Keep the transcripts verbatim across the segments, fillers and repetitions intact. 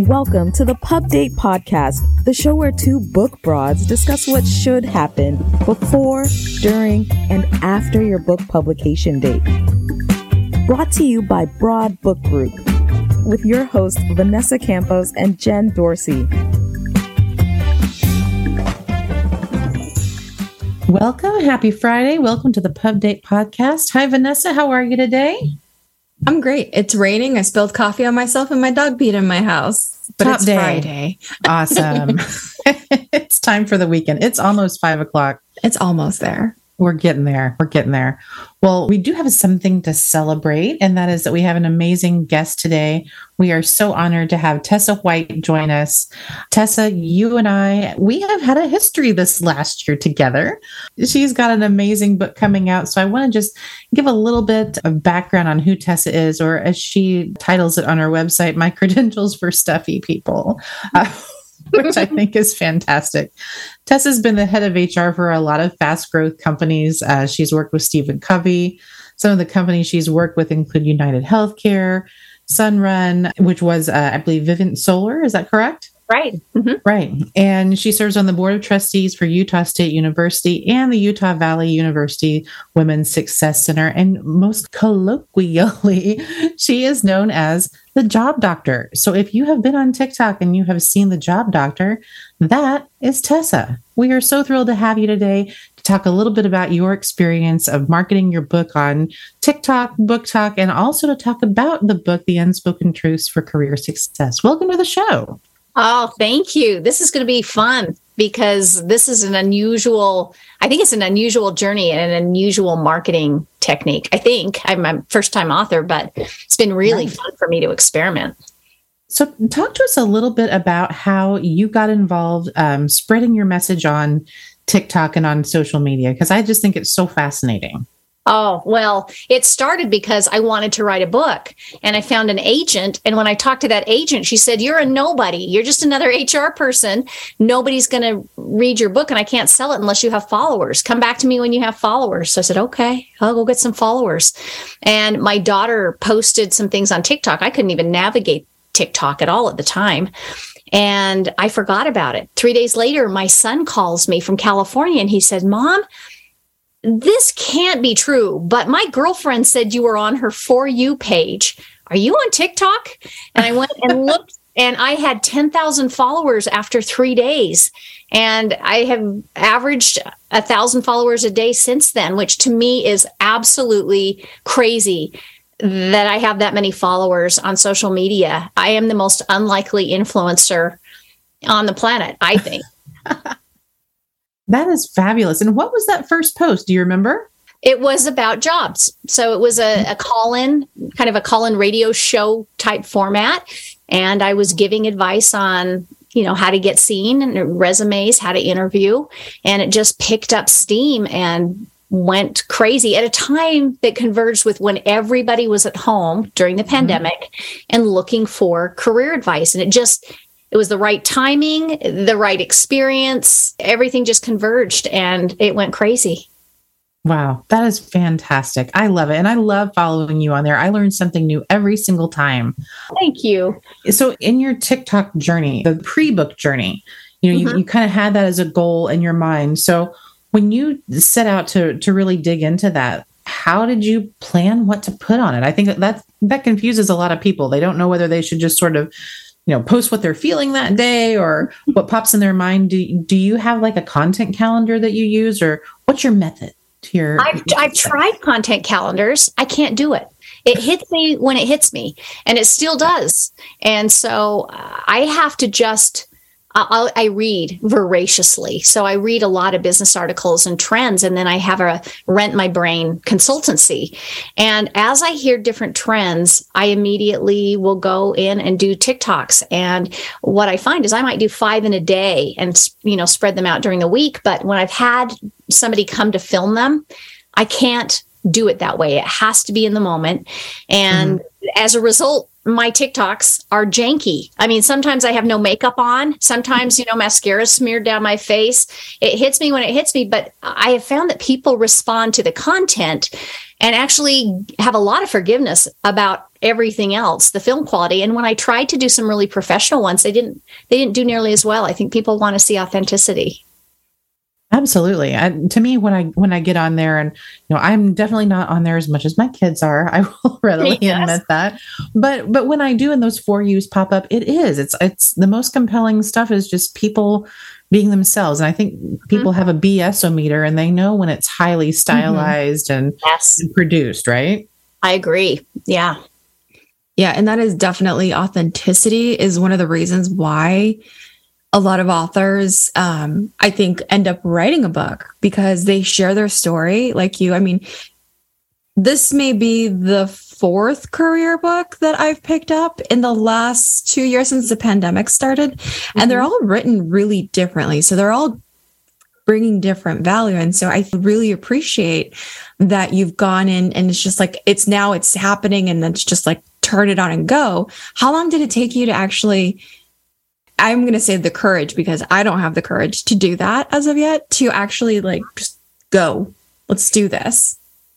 Welcome to the Pub Date Podcast, the show where two book broads discuss what should happen before, during, and after your book publication date. Brought to you by Broad Book Group, with your hosts Vanessa Campos and Jen Dorsey. Welcome. Happy Friday. Welcome to the Pub Date Podcast. Hi, Vanessa. How are you today? I'm great. It's raining. I spilled coffee on myself and my dog peed in my house. But Top it's day. Friday. Awesome. It's time for the weekend. It's almost five o'clock. It's almost there. We're getting there. We're getting there. Well, we do have something to celebrate, and that is that we have an amazing guest today. We are so honored to have Tessa White join us. Tessa, you and I, we have had a history this last year together. She's got an amazing book coming out. So I want to just give a little bit of background on who Tessa is, or as she titles it on her website, My Credentials for Stuffy People. Uh, which I think is fantastic. Tessa's been the head of H R for a lot of fast growth companies. Uh, she's worked with Stephen Covey. Some of the companies she's worked with include United Healthcare, Sunrun, which was, uh, I believe, Vivint Solar. Is that correct? Right. Mm-hmm. Right. And she serves on the board of trustees for Utah State University and the Utah Valley University Women's Success Center. And most colloquially, she is known as the Job Doctor. So if you have been on TikTok and you have seen the Job Doctor, that is Tessa. We are so thrilled to have you today to talk a little bit about your experience of marketing your book on TikTok, Book Talk, and also to talk about the book, The Unspoken Truths for Career Success. Welcome to the show. Oh, thank you. This is going to be fun because this is an unusual, I think it's an unusual journey and an unusual marketing technique. I think I'm a first time author, but it's been really Nice. fun for me to experiment. So talk to us a little bit about how you got involved um, spreading your message on TikTok and on social media, because I just think it's so fascinating. Oh, well, it started because I wanted to write a book and I found an agent. And when I talked to that agent, she said, "You're a nobody. You're just another H R person. Nobody's going to read your book and I can't sell it unless you have followers. Come back to me when you have followers." So I said, okay, I'll go get some followers. And my daughter posted some things on TikTok. I couldn't even navigate TikTok at all at the time. And I forgot about it. Three days later, my son calls me from California and he said, "Mom, this can't be true, but my girlfriend said you were on her For You page. Are you on TikTok?" And I went and looked, and I had ten thousand followers after three days. And I have averaged one thousand followers a day since then, which to me is absolutely crazy that I have that many followers on social media. I am the most unlikely influencer on the planet, I think. That is fabulous. And what was that first post? Do you remember? It was about jobs. So it was a, a call-in, kind of a call-in radio show type format. And I was giving advice on, you know, how to get seen and resumes, how to interview. And it just picked up steam and went crazy at a time that converged with when everybody was at home during the pandemic mm-hmm. and looking for career advice. And it just... It was the right timing, the right experience. Everything just converged and it went crazy. Wow, that is fantastic. I love it. And I love following you on there. I learn something new every single time. Thank you. So in your TikTok journey, the pre-book journey, you know, mm-hmm. you, you kind of had that as a goal in your mind. So when you set out to, to really dig into that, how did you plan what to put on it? I think that that, that confuses a lot of people. They don't know whether they should just sort of you know, post what they're feeling that day or what pops in their mind. Do, do you have like a content calendar that you use, or what's your method to your? I've, I've tried content calendars. I can't do it. It hits me when it hits me, and it still does. And so uh, I have to just, I'll, I read voraciously. So I read a lot of business articles and trends, and then I have a Rent My Brain consultancy. And as I hear different trends, I immediately will go in and do TikToks. And what I find is I might do five in a day and, you know, spread them out during the week. But when I've had somebody come to film them, I can't do it that way. It has to be in the moment. And mm-hmm. as a result, my TikToks are janky. I mean, sometimes I have no makeup on. Sometimes, you know, mascara smeared down my face. It hits me when it hits me. But I have found that people respond to the content and actually have a lot of forgiveness about everything else, the film quality. And when I tried to do some really professional ones, they didn't, they didn't do nearly as well. I think people want to see authenticity. Absolutely. I, to me, when I when I get on there, and you know, I'm definitely not on there as much as my kids are. I will readily yes. admit that. But but when I do, and those for yous pop up, it is it's it's the most compelling stuff is just people being themselves. And I think people mm-hmm. have a B S O meter, and they know when it's highly stylized mm-hmm. and, yes. and produced. Right. I agree. Yeah. Yeah, and that is definitely authenticity is one of the reasons why a lot of authors, um, I think, end up writing a book because they share their story like you. I mean, this may be the fourth career book that I've picked up in the last two years since the pandemic started, mm-hmm. and they're all written really differently. So they're all bringing different value. And so I really appreciate that you've gone in and it's just like, it's now it's happening and it's just like, turn it on and go. How long did it take you to actually, I'm going to say the courage, because I don't have the courage to do that as of yet, to actually like, just go, let's do this?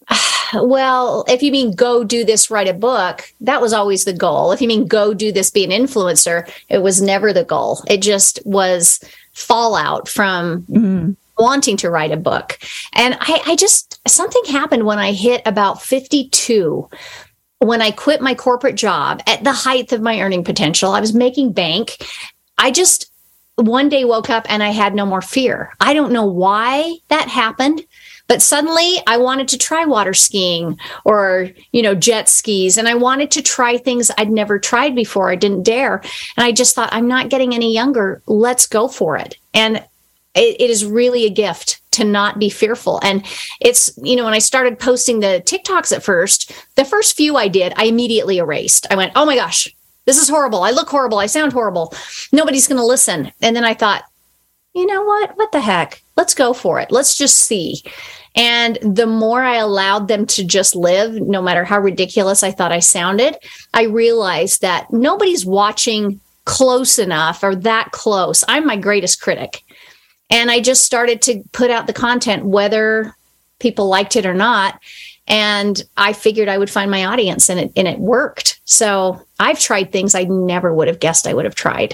Well, if you mean go do this, write a book, that was always the goal. If you mean go do this, be an influencer, it was never the goal. It just was fallout from mm-hmm. wanting to write a book. And I, I just, something happened when I hit about fifty-two. When I quit my corporate job at the height of my earning potential, I was making bank. I just one day woke up and I had no more fear. I don't know why that happened, but suddenly I wanted to try water skiing or, you know, jet skis. And I wanted to try things I'd never tried before. I didn't dare. And I just thought, I'm not getting any younger. Let's go for it. And it, it is really a gift to not be fearful. And it's, you know, when I started posting the TikToks at first, the first few I did, I immediately erased. I went, oh my gosh, this is horrible. I look horrible. I sound horrible. Nobody's going to listen. And then I thought, you know what? What the heck? Let's go for it. Let's just see. And the more I allowed them to just live, no matter how ridiculous I thought I sounded, I realized that nobody's watching close enough or that close. I'm my greatest critic. And I just started to put out the content, whether people liked it or not. And I figured I would find my audience, and it and it worked. So I've tried things I never would have guessed I would have tried.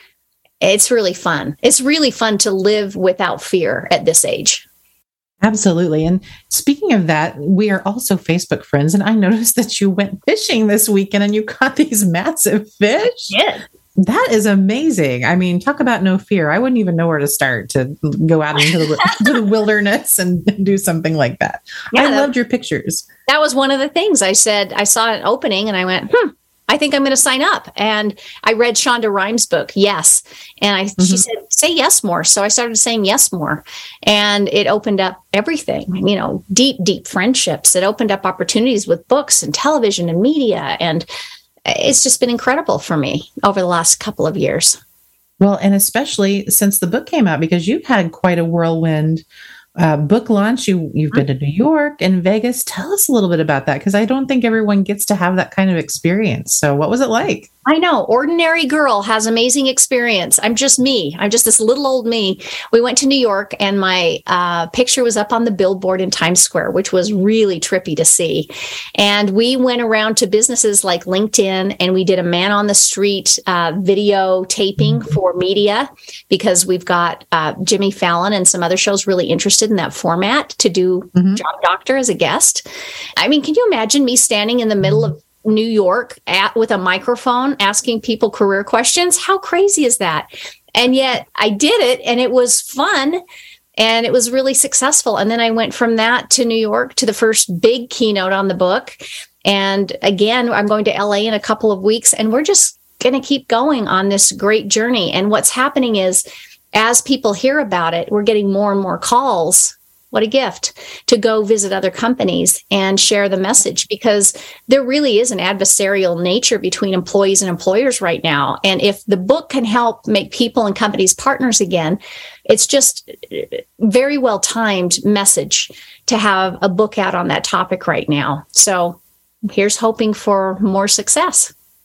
It's really fun. It's really fun to live without fear at this age. Absolutely. And speaking of that, we are also Facebook friends. And I noticed that you went fishing this weekend and you caught these massive fish. Yeah. That is amazing. I mean, talk about no fear. I wouldn't even know where to start to go out into the, into the wilderness and do something like that. Yeah, I that, loved your pictures. That was one of the things I said. I saw an opening and I went, hmm, I think I'm going to sign up. And I read Shonda Rhimes' book, Yes. And I, mm-hmm. she said, say yes more. So I started saying yes more. And it opened up everything, you know, deep, deep friendships. It opened up opportunities with books and television and media. And it's just been incredible for me over the last couple of years. Well, and especially since the book came out, because you've had quite a whirlwind uh, book launch. You, you've been to New York and Vegas. Tell us a little bit about that, because I don't think everyone gets to have that kind of experience. So what was it like? I know. Ordinary girl has amazing experience. I'm just me. I'm just this little old me. We went to New York and my uh, picture was up on the billboard in Times Square, which was really trippy to see. And we went around to businesses like LinkedIn and we did a man on the street uh, video taping for media, because we've got uh, Jimmy Fallon and some other shows really interested in that format to do mm-hmm. Job Doctor as a guest. I mean, can you imagine me standing in the middle of New York at, with a microphone asking people career questions? How crazy is that? And yet I did it and it was fun and it was really successful. And then I went from that to New York to the first big keynote on the book. And again, I'm going to L A in a couple of weeks and we're just going to keep going on this great journey. And what's happening is as people hear about it, we're getting more and more calls. What a gift to go visit other companies and share the message, because there really is an adversarial nature between employees and employers right now. And if the book can help make people and companies partners again, it's just very well timed message to have a book out on that topic right now. So here's hoping for more success.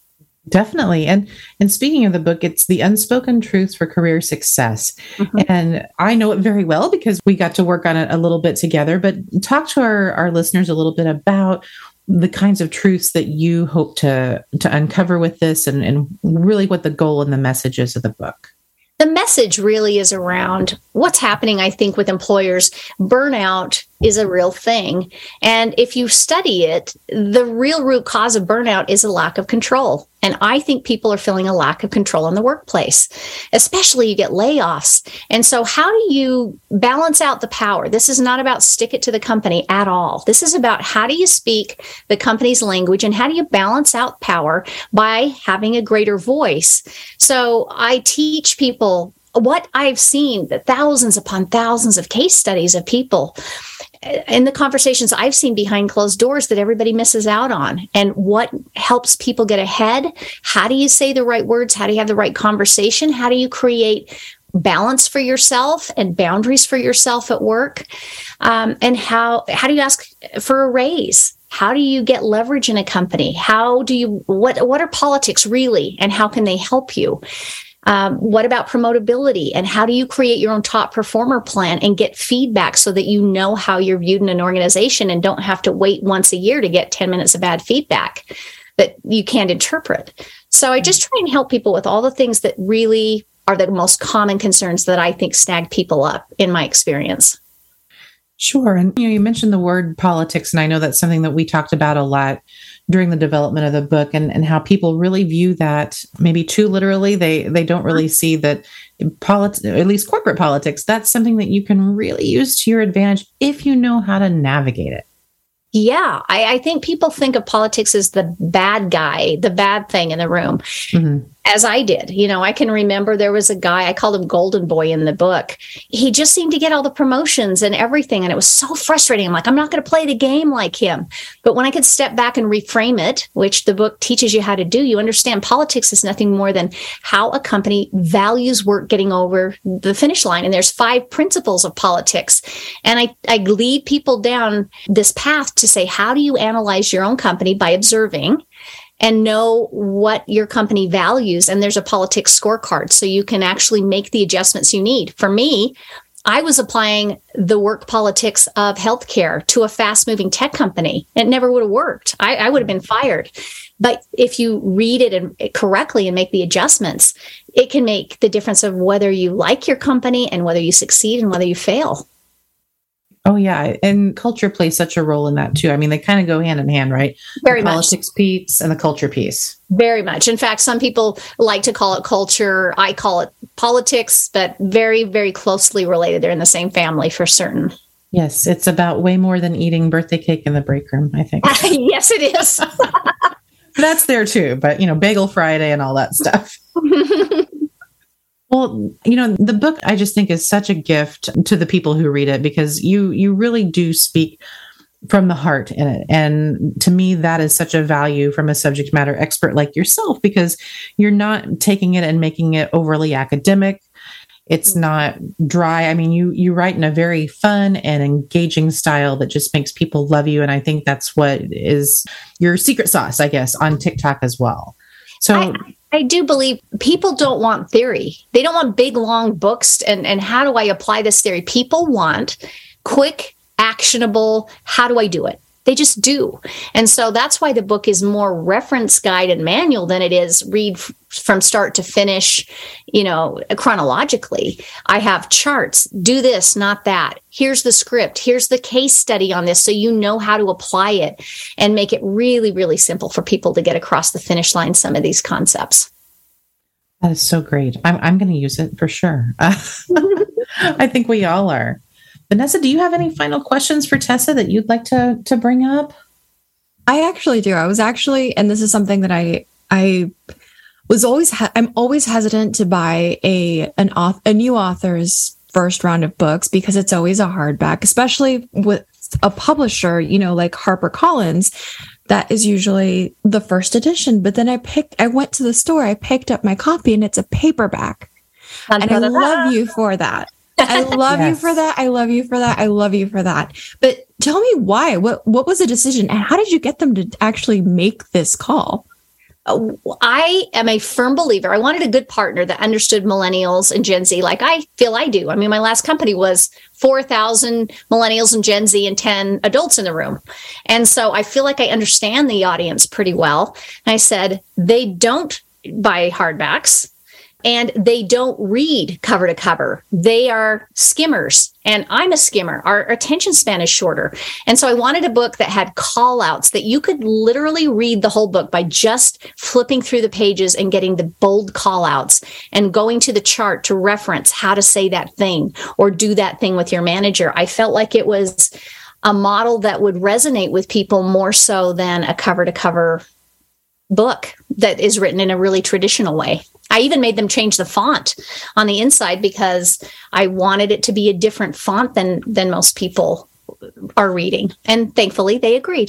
Definitely. And and speaking of the book, it's The Unspoken Truths for Career Success. Mm-hmm. And I know it very well because we got to work on it a little bit together, but talk to our, our listeners a little bit about the kinds of truths that you hope to to uncover with this, and, and really what the goal and the message is of the book. The message really is around what's happening, I think, with employers. Burnout is a real thing. And if you study it, the real root cause of burnout is a lack of control. And I think people are feeling a lack of control in the workplace, especially you get layoffs. And so how do you balance out the power? This is not about stick it to the company at all. This is about how do you speak the company's language and how do you balance out power by having a greater voice? So I teach people what I've seen, the thousands upon thousands of case studies of people in the conversations I've seen behind closed doors that everybody misses out on, and what helps people get ahead. How do you say the right words? How do you have the right conversation? How do you create balance for yourself and boundaries for yourself at work? Um, and how, how do you ask for a raise? How do you get leverage in a company? How do you, what, what are politics really, and how can they help you? Um, what about promotability, and how do you create your own top performer plan and get feedback so that you know how you're viewed in an organization and don't have to wait once a year to get ten minutes of bad feedback that you can't interpret? So I just try and help people with all the things that really are the most common concerns that I think snag people up in my experience. Sure. And you know, you mentioned the word politics, and I know that's something that we talked about a lot during the development of the book, and, and how people really view that maybe too literally. They they don't really see that politics, at least corporate politics, that's something that you can really use to your advantage if you know how to navigate it. Yeah, I, I think people think of politics as the bad guy, the bad thing in the room. Mm-hmm. As I did. You know, I can remember there was a guy, I called him Golden Boy in the book. He just seemed to get all the promotions and everything. And it was so frustrating. I'm like, I'm not going to play the game like him. But when I could step back and reframe it, which the book teaches you how to do, you understand politics is nothing more than how a company values work getting over the finish line. And there's five principles of politics. And I, I lead people down this path to say, how do you analyze your own company by observing and know what your company values? And there's a politics scorecard, so you can actually make the adjustments you need. For me, I was applying the work politics of healthcare to a fast-moving tech company. It never would have worked. I, I would have been fired. But if you read it and correctly and make the adjustments, it can make the difference of whether you like your company and whether you succeed and whether you fail. Oh, yeah. And culture plays such a role in that, too. I mean, they kind of go hand in hand, right? Very the much. Politics piece and the culture piece. Very much. In fact, some people like to call it culture. I call it politics, but very, very closely related. They're in the same family for certain. Yes. It's about way more than eating birthday cake in the break room, I think. Yes, it is. That's there, too. But, you know, Bagel Friday and all that stuff. Well, you know, the book I just think is such a gift to the people who read it, because you you really do speak from the heart in it. And to me, that is such a value from a subject matter expert like yourself, because you're not taking it and making it overly academic. It's not dry. I mean, you you write in a very fun and engaging style that just makes people love you. And I think that's what is your secret sauce, I guess, on TikTok as well. So I, I do believe people don't want theory. They don't want big, long books. And, and how do I apply this theory? People want quick, actionable, how do I do it? They just do. And so that's why the book is more reference guide and manual than it is read f- from start to finish, you know, chronologically. I have charts, do this, not that. Here's the script. Here's the case study on this. So you know how to apply it and make it really, really simple for people to get across the finish line, some of these concepts. That is so great. I'm, I'm going to use it for sure. I think we all are. Vanessa, do you have any final questions for Tessa that you'd like to, to bring up? I actually do. I was actually, and this is something that I, I was always, ha- I'm always hesitant to buy a, an author, a new author's first round of books, because it's always a hardback, especially with a publisher, you know, like HarperCollins, that is usually the first edition. But then I picked, I went to the store, I picked up my copy, and it's a paperback. And I love you for that. I love yes. you for that. I love you for that. I love you for that. But tell me why. What what was the decision, and how did you get them to actually make this call? I am a firm believer. I wanted a good partner that understood millennials and Gen Z like I feel I do. I mean, my last company was four thousand millennials and Gen Z and ten adults in the room. And so I feel like I understand the audience pretty well. And I said, they don't buy hardbacks and they don't read cover to cover. They are skimmers. And I'm a skimmer. Our attention span is shorter. And so I wanted a book that had call outs that you could literally read the whole book by just flipping through the pages and getting the bold call outs and going to the chart to reference how to say that thing or do that thing with your manager. I felt like it was a model that would resonate with people more so than a cover to cover book that is written in a really traditional way. I even made them change the font on the inside because I wanted it to be a different font than than most people are reading. And thankfully, they agreed.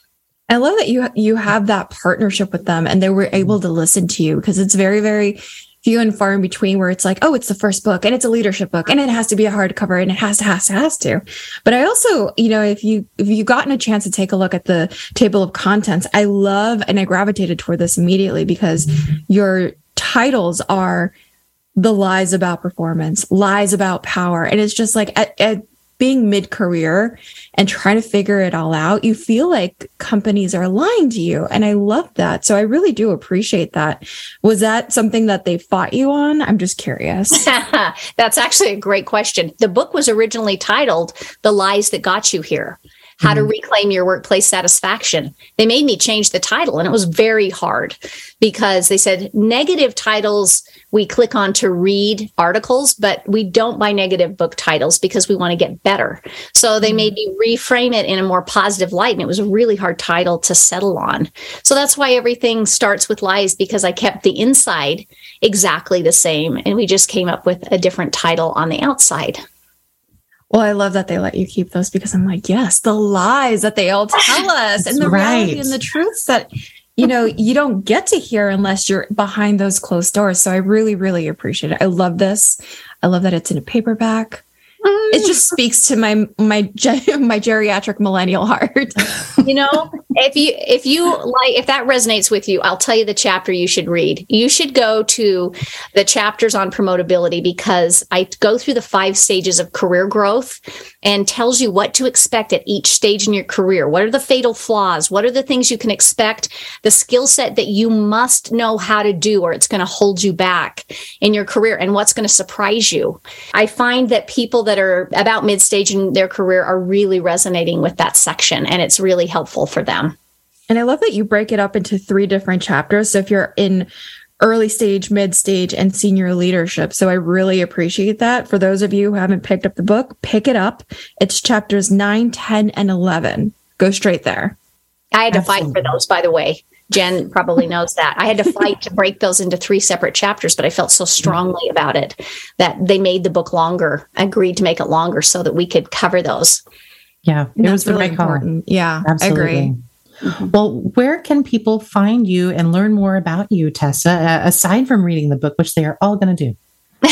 I love that you you have that partnership with them and they were able to listen to you, because it's very, very few and far in between where it's like, oh, it's the first book and it's a leadership book and it has to be a hardcover and it has to, has to, has to. But I also, you know, if you, if you've gotten a chance to take a look at the table of contents, I love, and I gravitated toward this immediately because your titles are The Lies About Performance, Lies About Power. And it's just like at, at being mid-career and trying to figure it all out, you feel like companies are lying to you. And I love that. So I really do appreciate that. Was that something that they fought you on? I'm just curious. That's actually a great question. The book was originally titled The Lies That Got You Here. How to Reclaim Your Workplace Satisfaction. They made me change the title, and it was very hard because they said negative titles we click on to read articles, but we don't buy negative book titles because we want to get better. So they made me reframe it in a more positive light, and it was a really hard title to settle on. So that's why everything starts with lies, because I kept the inside exactly the same, and we just came up with a different title on the outside. Well, I love that they let you keep those, because I'm like, yes, the lies that they all tell us and the right. reality and the truths that, you know, you don't get to hear unless you're behind those closed doors. So I really, really appreciate it. I love this. I love that it's in a paperback. It just speaks to my my my geriatric millennial heart. You know, if you if you like if that resonates with you, I'll tell you the chapter you should read. You should go to the chapters on promotability, because I go through the five stages of career growth and tells you what to expect at each stage in your career. What are the fatal flaws? What are the things you can expect? The skill set that you must know how to do, or it's going to hold you back in your career, and what's going to surprise you. I find that people that are about mid-stage in their career are really resonating with that section, and it's really helpful for them. And I love that you break it up into three different chapters. So if you're in early stage, mid stage, and senior leadership. So I really appreciate that. For those of you who haven't picked up the book, pick it up. It's chapters nine, ten, and eleven. Go straight there. I had to Absolutely. fight for those, by the way. Jen probably knows that. I had to fight to break those into three separate chapters, but I felt so strongly about it that they made the book longer, agreed to make it longer so that we could cover those. Yeah, it That's was the really right call. important. Yeah, Absolutely. I agree. Mm-hmm. Well, where can people find you and learn more about you, Tessa, uh, aside from reading the book, which they are all going to do?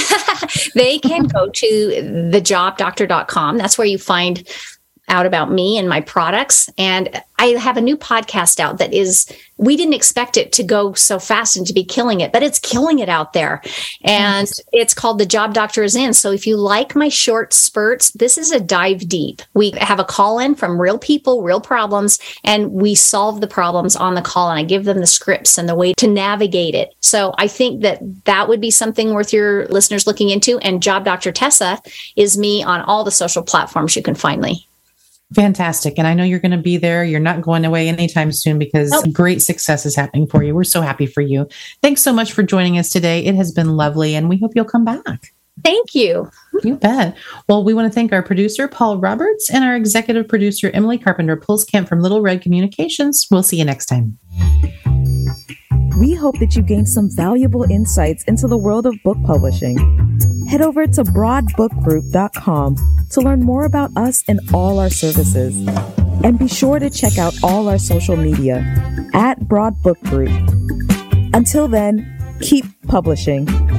They can go to the job doctor dot com. That's where you find out about me and my products. And I have a new podcast out that is, we didn't expect it to go so fast and to be killing it, but it's killing it out there. And yes. It's called The Job Doctor Is In. So if you like my short spurts, this is a dive deep. We have a call in from real people, real problems, and we solve the problems on the call. And I give them the scripts and the way to navigate it. So I think that that would be something worth your listeners looking into. And Job Doctor Tessa is me on all the social platforms you can find me. Fantastic. And I know you're going to be there. You're not going away anytime soon, because nope. great success is happening for you. We're so happy for you. Thanks so much for joining us today. It has been lovely, and we hope you'll come back. Thank you. You bet. Well, we want to thank our producer, Paul Roberts, and our executive producer, Emily Carpenter-Pulskamp from Little Red Communications. We'll see you next time. We hope that you gained some valuable insights into the world of book publishing. Head over to broad book group dot com to learn more about us and all our services. And be sure to check out all our social media at Broad Book Group. Until then, keep publishing.